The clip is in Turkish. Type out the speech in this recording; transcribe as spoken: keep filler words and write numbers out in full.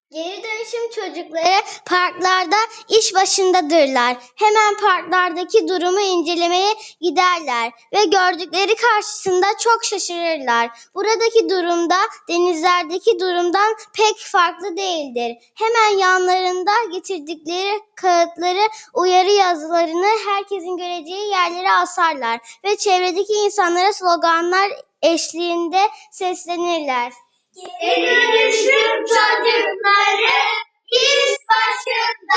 Geri dönüşüm çocukları parklarda iş başındadırlar. Hemen parklardaki durumu incelemeye giderler ve gördükleri karşısında çok şaşırırlar. Buradaki durumda denizlerdeki durumdan pek farklı değildir. Hemen yanlarında getirdikleri kağıtları, uyarı yazılarını herkesin göreceği yerlere asarlar ve çevredeki insanlara sloganlar eşliğinde seslenirler. Geri dönüşüm çocukları iş başında.